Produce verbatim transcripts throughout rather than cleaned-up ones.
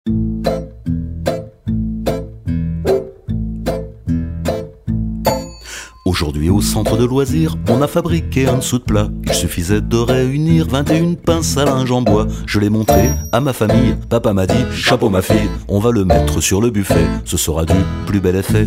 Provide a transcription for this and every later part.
Aujourd'hui au centre de loisirs, on a fabriqué un dessous de plat. Il suffisait de réunir vingt et une pinces à linge en bois. Je l'ai montré à ma famille, papa m'a dit, chapeau ma fille, on va le mettre sur le buffet, ce sera du plus bel effet.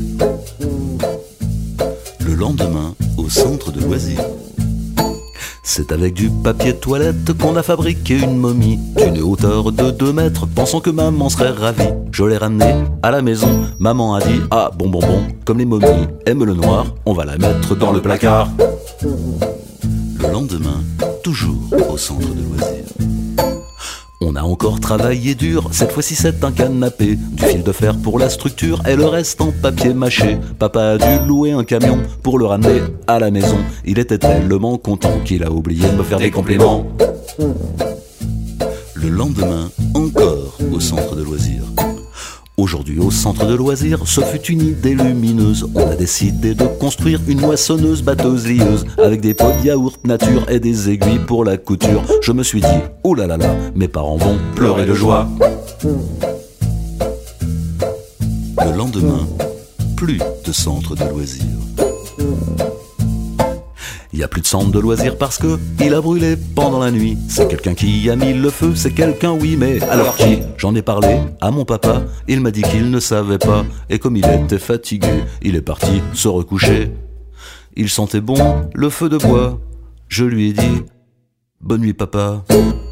Le lendemain, au centre de loisirs, c'est avec du papier toilette qu'on a fabriqué une momie d'une hauteur de deux mètres, pensant que maman serait ravie. Je l'ai ramenée à la maison, maman a dit « Ah bon bon bon, comme les momies aiment le noir, on va la mettre dans le placard ». Le lendemain, toujours au centre de loisirs, on a encore travaillé dur, cette fois-ci c'est un canapé, du fil de fer pour la structure et le reste en papier mâché. Papa a dû louer un camion pour le ramener à la maison. Il était tellement content qu'il a oublié de me faire des compliments. Le lendemain, encore au centre de loisirs. Aujourd'hui au centre de loisirs, ce fut une idée lumineuse. On a décidé de construire une moissonneuse batteuse lieuse avec des pots de yaourt nature et des aiguilles pour la couture. Je me suis dit, oh là là là, mes parents vont pleurer de joie. Le lendemain, plus de centre de loisirs. Il n'y a plus de centre de loisirs parce que il a brûlé pendant la nuit. C'est quelqu'un qui a mis le feu, c'est quelqu'un oui, mais alors qui? J'en ai parlé à mon papa, il m'a dit qu'il ne savait pas. Et comme il était fatigué, il est parti se recoucher. Il sentait bon le feu de bois, je lui ai dit, bonne nuit papa.